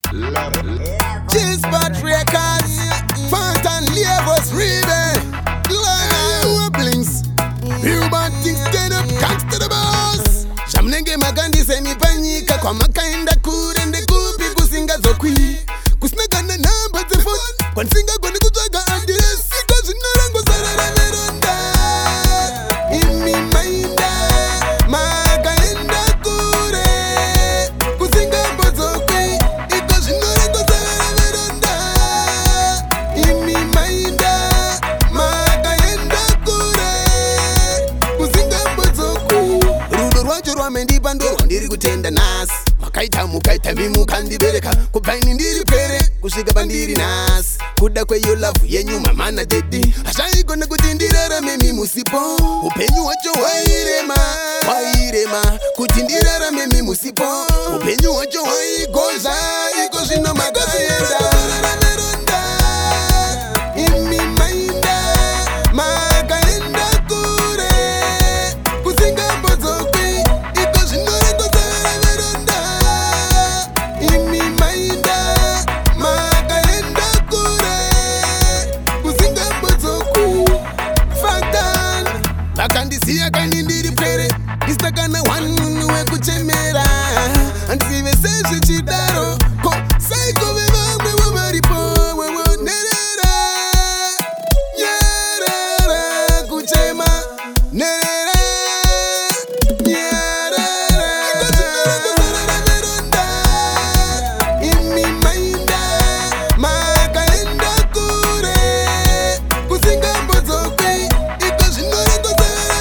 G-Spot Records, Fountain Labels, Rebel, Blinks, Human things get up, thanks to the boss. Shamnenge magandi semi panyika kwa makaenda kurende kupi kusinga zokwi. Kusnagana namba ze phone, kwa nsinga kwani kutwaga address. Because narango sarara meronda. Imi mainda, makaenda kure. Kusinga mbozokwi, because narango sarara meronda. Imi mainda, makaenda kure. Kusinga mbozokwi. Rudo rwacho rwamendipa ndo ndiri kutenda nasi. Mukaita mimu kandibereka kupaini ndiri pere kusvika pandiri nasi kuda kweyo love yenyuma mana dedi ashaigona kuti ndirarame musipo upenyu wacho wairema kuti ndirarame musipo upenyu wacho waigoza iko zvino makaenda imi mainda makaenda kure kusinga mbozokwi iko zvino vakandisiya kandi ndiri pere istakana wanunu wekuchemera andisive sezvichidaro ko saikove vamwe vamaripo wewonerera nyarara kuchema nerera nyarara meronda imi mainda makaenda kure kusinga mbozokwi iko zvinorekoza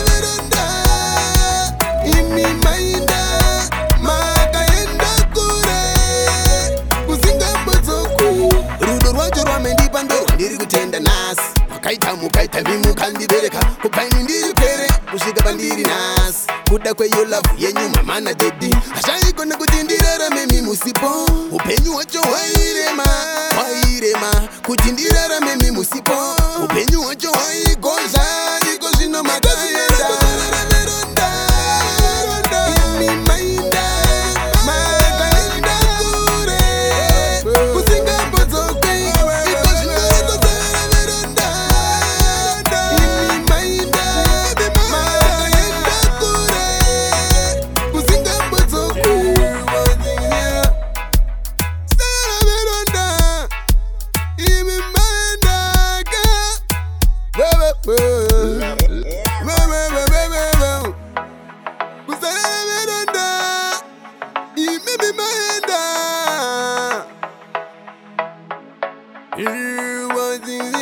ndiri kutenda nasi mukaita mimu kandibereka kupaini ndiri pere kusvika pandiri nasi kuda kweyo love yenyuma mana dedi ashaigona kuti ndirarame musipo upenyu wacho wairema kuti ndirarame musipo upenyu wacho waigoza iko zvino makaenda You want things